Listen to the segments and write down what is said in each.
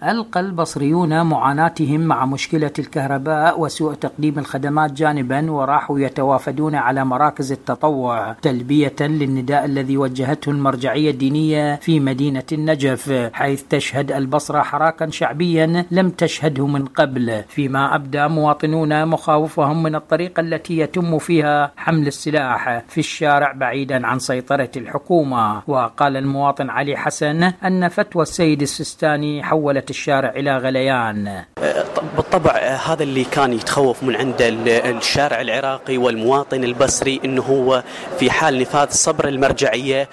ألقى البصريون معاناتهم مع مشكلة الكهرباء وسوء تقديم الخدمات جانبا، وراحوا يتوافدون على مراكز التطوع تلبية للنداء الذي وجهته المرجعية الدينية في مدينة النجف، حيث تشهد البصرة حراكا شعبيا لم تشهده من قبل، فيما أبدى مواطنون مخاوفهم من الطريقة التي يتم فيها حمل السلاح في الشارع بعيدا عن سيطرة الحكومة. وقال المواطن علي حسن أن فتوى السيد السيستاني حولت الشارع إلى غليان. بالطبع هذا اللي كان يتخوف من عند الشارع العراقي والمواطن البصري، انه هو في حال نفاذ صبر المرجعية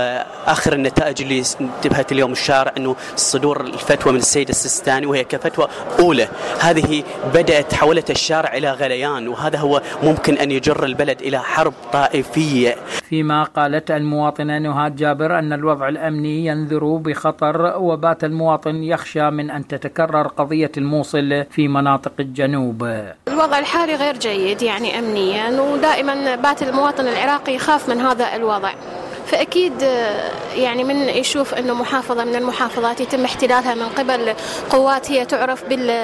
واخر النتائج اللي انتبهت اليوم الشارع انه صدور الفتوى من السيد السيستاني، وهي كفتوى اولى هذه بدأت حولت الشارع الى غليان، وهذا هو ممكن ان يجر البلد الى حرب طائفية. فيما قالت المواطنة نهاد جابر أن الوضع الأمني ينذر بخطر، وبات المواطن يخشى من أن تتكرر قضية الموصل في مناطق الجنوب. الوضع الحالي غير جيد يعني أمنيا، ودائما بات المواطن العراقي يخاف من هذا الوضع، فأكيد يعني من يشوف أنه محافظة من المحافظات يتم احتلالها من قبل قوات هي تعرف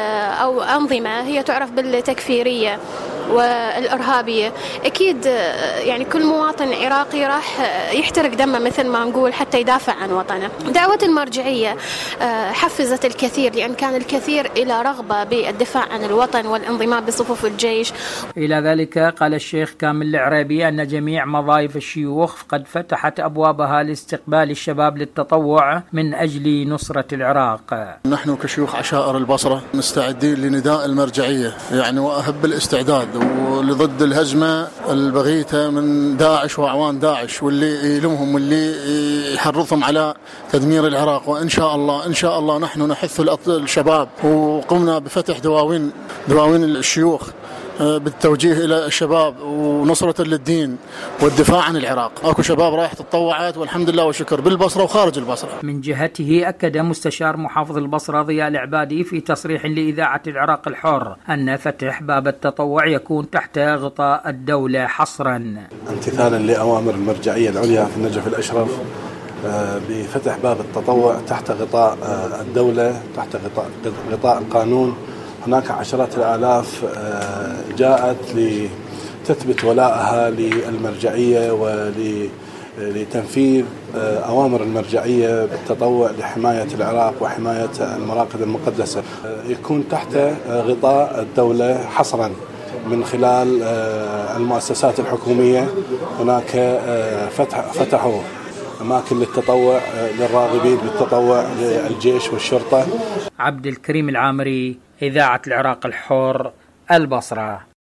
أو أنظمة هي تعرف بالتكفيرية والإرهابية، أكيد يعني كل مواطن عراقي راح يحترق دمه مثل ما نقول حتى يدافع عن وطنه. دعوة المرجعية حفزت الكثير، لأن كان الكثير إلى رغبة بالدفاع عن الوطن والانضمام بصفوف الجيش. إلى ذلك قال الشيخ كامل العريبي أن جميع وظائف الشيوخ قد فتحت أبوابها لاستقبال الشباب للتطوع من أجل نصرة العراق. نحن كشيوخ عشائر البصرة مستعدين لنداء المرجعية يعني وأهب الاستعداد ولضد الهزمة البغيتة من داعش وأعوان داعش واللي يلمهم واللي يحرضهم على تدمير العراق. وإن شاء الله نحن نحث الشباب، وقمنا بفتح دواوين الشيوخ بالتوجيه إلى الشباب ونصرة للدين والدفاع عن العراق. أكو شباب رايح تطوعات والحمد لله والشكر بالبصرة وخارج البصرة. من جهته أكد مستشار محافظ البصرة ضياء العبادي في تصريح لإذاعة العراق الحر أن فتح باب التطوع يكون تحت غطاء الدولة حصرا، امتثالا لأوامر المرجعية العليا في النجف الأشرف بفتح باب التطوع تحت غطاء الدولة، تحت غطاء القانون. هناك عشرات الآلاف جاءت لتثبت ولاءها للمرجعية ولتنفيذ أوامر المرجعية بالتطوع لحماية العراق وحماية المراقد المقدسة. يكون تحت غطاء الدولة حصرا من خلال المؤسسات الحكومية. هناك فتحوا أماكن للتطوع للراغبين بالتطوع للجيش والشرطة. عبد الكريم العامري، إذاعة العراق الحر، البصرة.